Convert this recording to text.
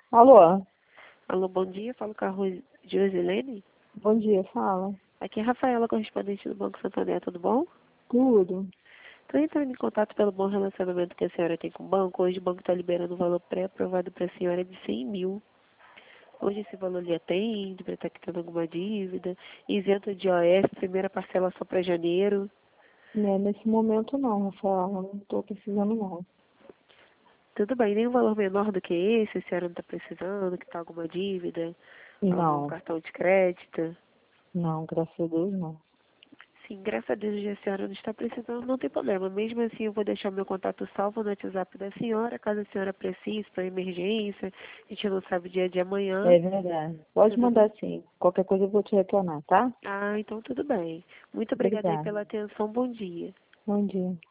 Alô, Alô, bom dia. Falo com a Josilene. bom dia, fala. Aqui é a Rafaela, correspondente do Banco Santander, tudo bom? Tudo? Estou entrando em contato pelo bom relacionamento que a senhora tem com o banco. Hoje o banco está liberando um valor pré-aprovado para a senhora de 100 mil. Hoje esse valor lhe atende, para estar quitando alguma dívida, isento de OS, primeira parcela só para janeiro. Né, nesse momento não, Rafaela, não estou precisando não. Tudo bem, nem um valor menor do que esse, a senhora não está precisando, que está alguma dívida, algum Não, cartão de crédito. não, graças a Deus não. Sim, graças a Deus a senhora não está precisando, não tem problema. Mesmo assim, eu vou deixar meu contato salvo no WhatsApp da senhora, caso a senhora precise para emergência. A gente não sabe o dia de amanhã. É verdade. Pode Tudo bem? mandar sim. Qualquer coisa eu vou te retornar, tá? Ah, então tudo bem. Muito obrigada aí Obrigada. pela atenção. Bom dia. Bom dia.